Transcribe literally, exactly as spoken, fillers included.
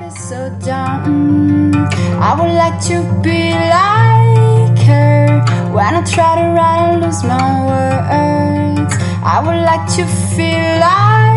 is so dumb. I would like to be like her. When I try to write, I lose my words. I would like to feel like